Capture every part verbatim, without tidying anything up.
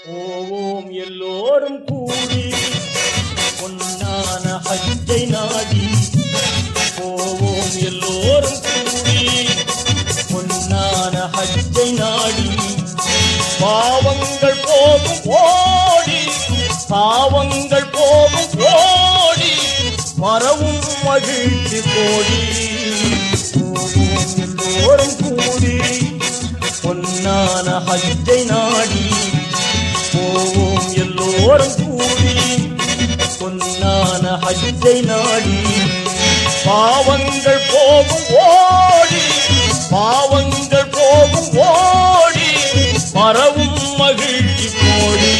போவோம் எல்லோரும் கூடி பொன்னான ஹஜ்ஜை நாடி. போவோம் எல்லோரும் கூடி பொன்னான ஹஜ்ஜை நாடி. பாவங்கள் போகும் ஓடி, பாவங்கள் போகும் ஓடி, மறவும் மகிழ்ச்சி கோடி. போவோம் எல்லோரும் கூடி பொன்னான ஹஜ்ஜை நாடி. போவோம் எல்லோரும் கூடி பொன்னான ஹஜ்ஜை நாடி. பாவங்கள் போகும் ஓடி, பாவங்கள் போகும் ஓடி, மறவும் மகிழ்ச்சி கோடி.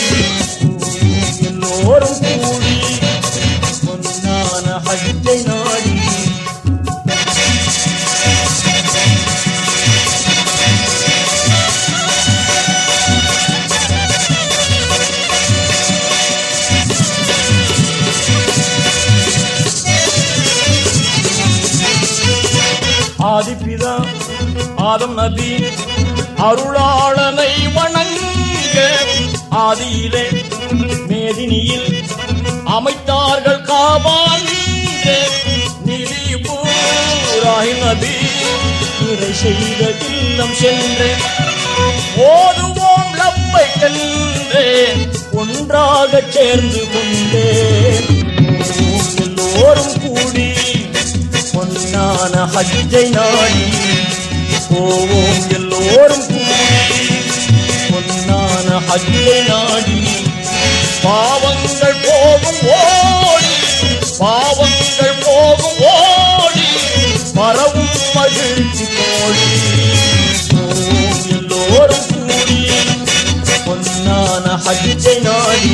எல்லோரும் கூடி பொன்னான ஹஜ்ஜை நாடி. ஆதிபிதா ஆதம் நபி அருளாளனை வணங்க. ஆதியிலே மேதினியில் அமைத்தார்கள் காபான். நிதிபூராஹிம் நபி இறை செய்த இல்லம் சென்று ஓதுவோம் லப்பை கண்டே ஒன்றாக சேர்ந்து கொண்டே. எல்லோரும் கூடி பொன்னான ஹஜ்ஜை நாடி. போவோம் எல்லோரும் கூடி பொன்னான ஹஜ்ஜை நாடி. பாவங்கள் போகும் ஓடி, பாவங்கள் போகும் ஓடி, மறவும் மகிழ்ச்சி கோடி. போவோம் எல்லோரும் கூடி பொன்னான ஹஜ்ஜை நாடி.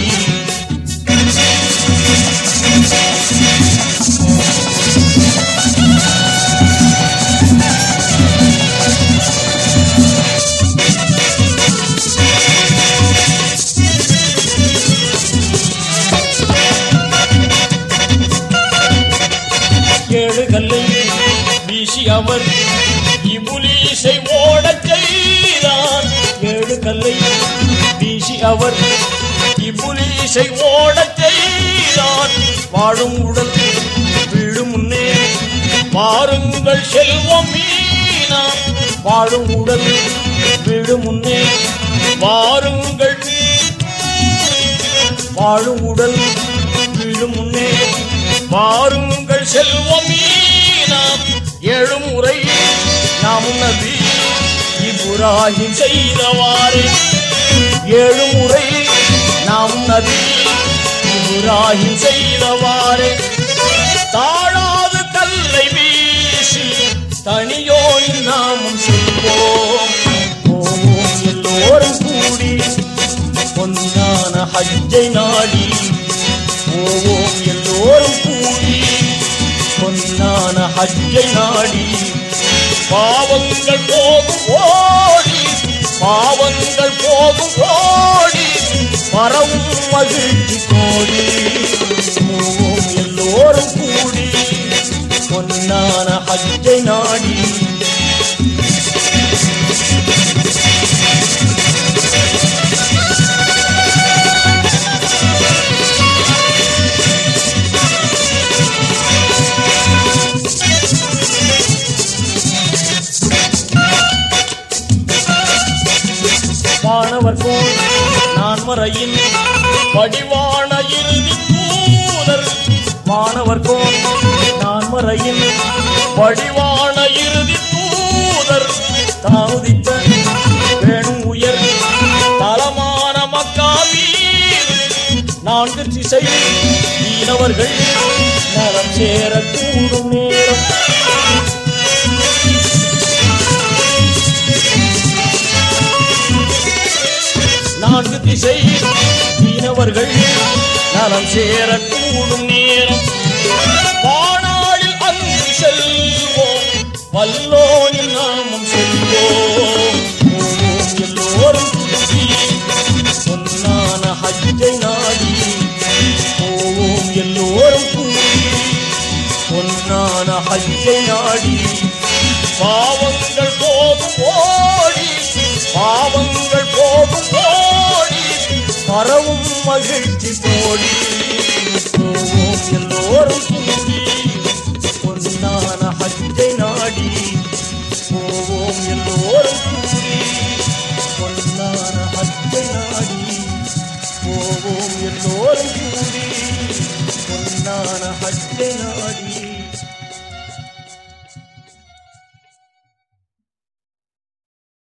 ஏழு கல்லை வீசி அவர் இபுலீசை ஓடச் செய்தார். ஏழு கல்லை வீசி அவர் இபுலீசை ஓடச் செய்தார். வாழும் உடல் வீழும் முன்னே வாருங்கள் செல்வம் மீனா. வாழும் உடல் வீழும் முன்னே வாருங்கள், வாழும் உடல் வீழும் முன்னே வாருங்கள் செல்வம் மீனாம். ஏழு முறை நாம் நபி இப்ராஹிம் செய்தவாறு. ஏழு முறை நாம் நபி இப்ராஹிம் செய்தவாறு. தாழாது கல்லை வீசி தனியோனின் நாமும் சொல்வோம். போவோம் எல்லோரும் கூடி பொன்னான ஹஜ்ஜை நாடி. போவோம் எல்லோரும் கூடி பொன்னான ஹஜ்ஜை நாடி. பாவங்கள் போகும் ஓடி, பாவங்கள் போகும் ஓடி, மறவும் மகிழ்ச்சி கோடி. போவோம் எல்லோரும் கூடி பொன்னான ஹஜ்ஜை நாடி. வானவர் போல் நான் மறையின் வடிவான இறுதி தூதர். வானவர் போல் நான் மறையின் வடிவான இறுதி தூதர். தாவுதித்த வேணும் உயர் தலமான மக்கா மீது நான்கு திசையில் மீனவர்கள் நலம் சேர கூடும் நேரம். நான்கு திசை மீனவர்கள் நலம் சேர கூடும் நேரம். வானாளில் அங்கு செல்வோம், வல்லோனின் நாமம் சொல்வோம். எல்லோரும் கூடி பொன்னான ஹஜ்ஜை நாடி. போவோம் எல்லோரும் கூடி பொன்னான ஹஜ்ஜை நாடி. பாவங்கள் போகும் ஓடி, பாவங்கள் போகும் ஓடி, பரவும் மகிழ்ச்சி போடி போவோம் எல்லோரும் கூடி பொன்னான ஹஜ்ஜை நாடி போவோம் எல்லோரும் கூடி பொன்னான ஹஜ்ஜை நாடி போவோம் எல்லோரும் கூடி பொன்னான ஹஜ்ஜை நாடி